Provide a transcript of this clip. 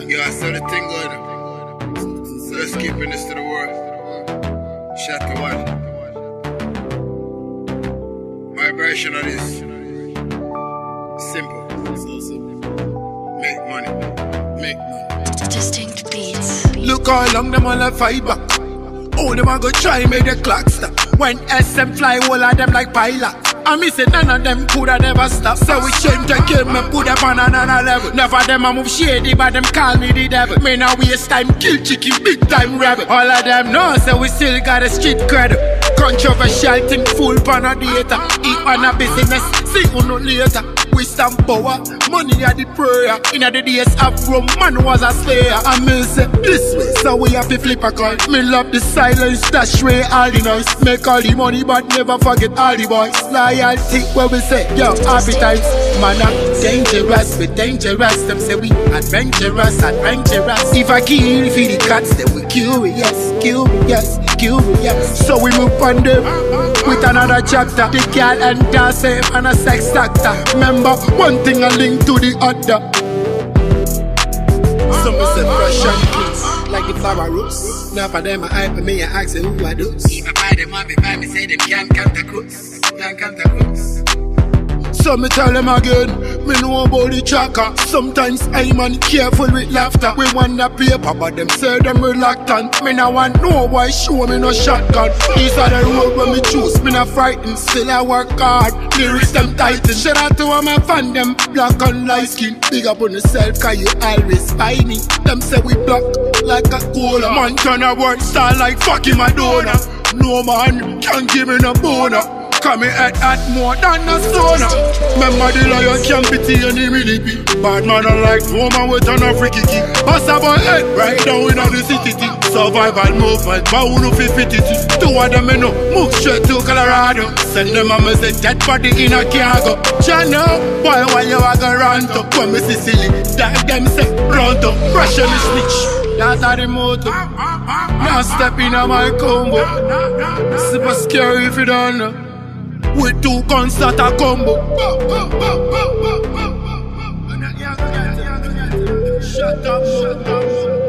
Yo, I saw the thing going. So let's keep in this to the world. Shot to one. My version of this. Simple. So simple. Make money. Make money. Distinct beats. Look how long them all a fight back. Oh, them a go try make the clock stop. When SM fly, all of them like pilots. I me say none of them coulda never stop. So we change the game and put up on another level. Never them a move shady, but them call me the devil. Me now waste time, kill chicken, big time rebel. All of them know, so we still got a street credit. Controversial thing, full pan a data. Eat on a business, see you no later. We stand power, money are the prayer. In the days of Rome, man was a slayer. I me say this way, so we have to flip a coin. Me love the silence, dash way all the noise. Make all the money, but never forget all the boys. Loyalty, where we say, yo, happy times. Man, I'm dangerous, we dangerous. Them say we adventurous, adventurous. If I kill for the cats, then we curious, curious, curious. So we move on them with another chapter. The girl and dance and a sex doctor. Remember, one thing I link to the other. Some say fresh and clean, like the flower rose. Now for them I hype me, I ask them who I do. If I buy them up, if I me say them can't count the crooks. Can't count the crooks. So me tell them again, me know about the tracker. Sometimes I'm careful with laughter. We want the paper, but them say them reluctant. Me no want no boy show me no shotgun. These are the road when me choose, me not frightened. Still I work hard, lyrics them tighten. Shout out to all my fan, them black and light skin. Big up on yourself, cause you always find me. Them say we block like a cola. Man turn a word star like fucking Madonna. No man can give me no boner. Come me at more than a stoner. Remember the lion can't pity and the millipede. Bad man don't like no man with an freaky key. Pass about head right down in the city. Survival movement, but who no fit it. Two of them know, move straight to Colorado. Send them a message, dead body in a cargo. Channel, boy, why you a go run to? When me Sicily, that them say, run to. Russian is snitch, that's how the motto. Now step in on my combo. Super scary if you don't know. With two guns that a combo. Shut up, shut up.